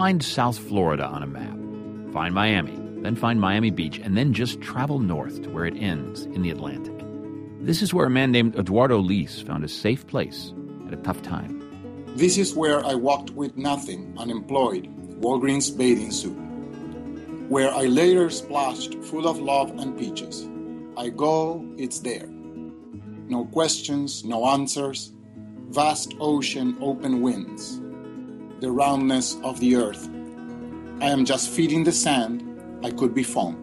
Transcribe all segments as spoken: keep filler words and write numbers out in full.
find South Florida on a map, find Miami, then find Miami Beach, and then just travel north to where it ends in the Atlantic. This is where a man named Eduardo Liz found a safe place at a tough time. This is where I walked with nothing, unemployed, Walgreens bathing suit. Where I later splashed full of love and peaches. I go, it's there. No questions, no answers. Vast ocean, open winds. The roundness of the earth. I am just feet in the sand. I could be foam.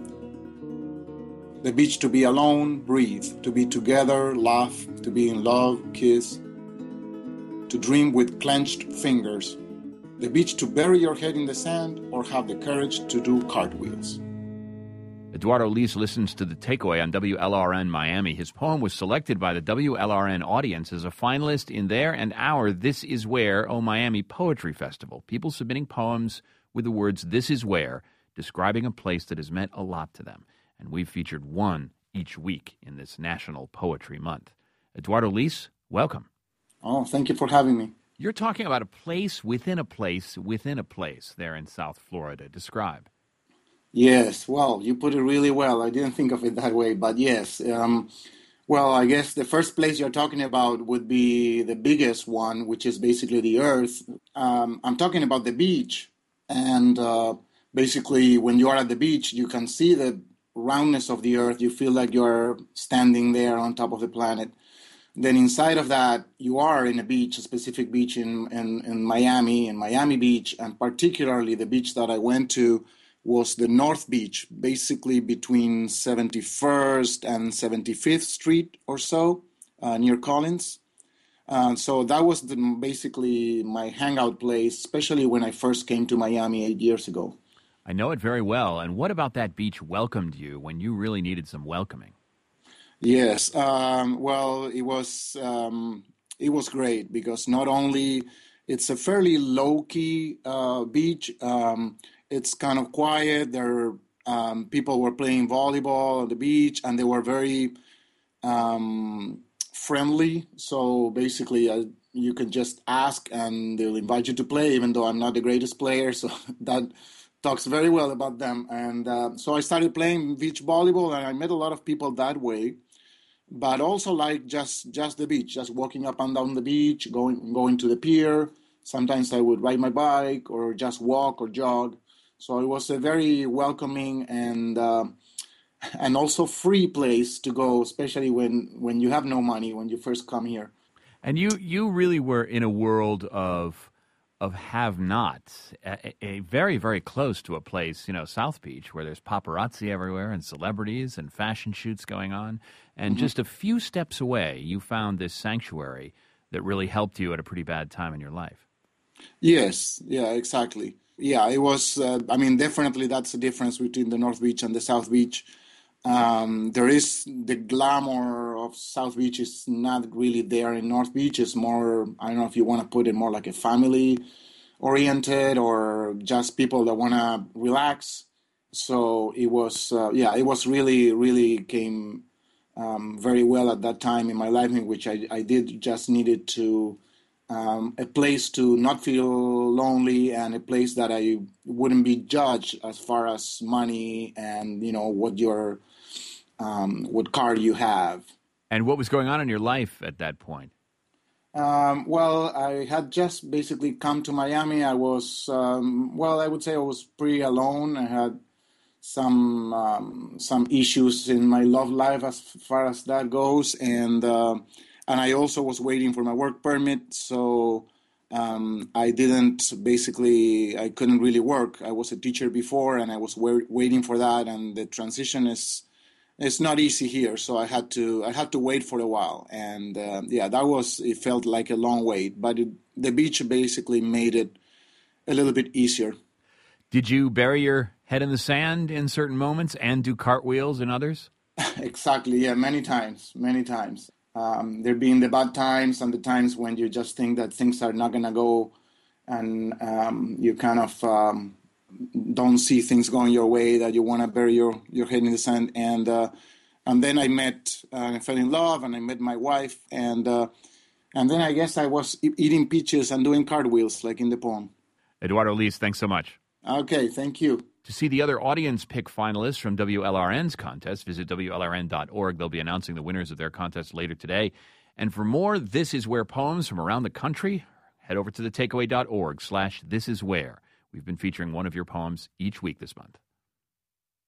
The beach to be alone, breathe. To be together, laugh. To be in love, kiss. To dream with clenched fingers. The beach to bury your head in the sand or have the courage to do cartwheels. Eduardo Liz listens to The Takeaway on W L R N Miami. His poem was selected by the W L R N audience as a finalist in their and our This Is Where, Oh Miami Poetry Festival. People submitting poems with the words This Is Where, describing a place that has meant a lot to them. And we've featured one each week in this National Poetry Month. Eduardo Liz, welcome. Oh, thank you for having me. You're talking about a place within a place within a place there in South Florida. Describe. Yes, well, you put it really well. I didn't think of it that way, but yes. Um, well, I guess the first place you're talking about would be the biggest one, which is basically the earth. Um, I'm talking about the beach. And uh, basically, when you are at the beach, you can see the roundness of the earth. You feel like you're standing there on top of the planet. Then inside of that, you are in a beach, a specific beach in, in, in Miami, in Miami Beach, and particularly the beach that I went to was the North Beach, basically between seventy-first and seventy-fifth Street or so, uh, near Collins. Uh, so that was the, basically my hangout place, especially when I first came to Miami eight years ago. I know it very well. And what about that beach welcomed you when you really needed some welcoming? Yes, um, well, it was um, it was great because not only it's a fairly low-key uh, beach, um, it's kind of quiet. There, um, people were playing volleyball on the beach, and they were very um, friendly. So basically, uh, you can just ask, and they'll invite you to play, even though I'm not the greatest player. So that talks very well about them. And uh, so I started playing beach volleyball, and I met a lot of people that way. But also like just, just the beach, just walking up and down the beach, going going to the pier. Sometimes I would ride my bike or just walk or jog. So it was a very welcoming and uh, and also free place to go, especially when, when you have no money, when you first come here. And you, you really were in a world of of have-nots, a, a very, very close to a place, you know, South Beach, where there's paparazzi everywhere and celebrities and fashion shoots going on. And mm-hmm. just a few steps away, you found this sanctuary that really helped you at a pretty bad time in your life. Yes, yeah, exactly. Yeah, it was, uh, I mean, definitely that's the difference between the North Beach and the South Beach. Um, there is the glamour of South Beach is not really there in North Beach. It's more, I don't know if you want to put it more like a family oriented or just people that want to relax. So it was, uh, yeah, it was really, really came um, very well at that time in my life in which I, I did just needed to, um, a place to not feel lonely and a place that I wouldn't be judged as far as money and, you know, what your, um, what car you have. And what was going on in your life at that point? Um, well, I had just basically come to Miami. I was, um, well, I would say I was pretty alone. I had some um, some issues in my love life as far as that goes, and uh, and I also was waiting for my work permit. So um, I didn't basically, I couldn't really work. I was a teacher before, and I was wa- waiting for that. And the transition is. It's not easy here, so I had to I had to wait for a while, and uh, yeah, that was it felt like a long wait, but it, the beach basically made it a little bit easier. Did you bury your head in the sand in certain moments and do cartwheels in others? Exactly, yeah, many times, many times. Um, there being the bad times and the times when you just think that things are not gonna go, and um, you kind of. Um, don't see things going your way, that you want to bury your, your head in the sand. And uh, and then I met, uh, I fell in love, and I met my wife. And uh, and then I guess I was e- eating peaches and doing cartwheels, like in the poem. Eduardo Liz, thanks so much. Okay, thank you. To see the other audience pick finalists from W L R N's contest, visit W L R N dot org. They'll be announcing the winners of their contest later today. And for more This Is Where poems from around the country, head over to the takeaway dot org slash this is where. We've been featuring one of your poems each week this month.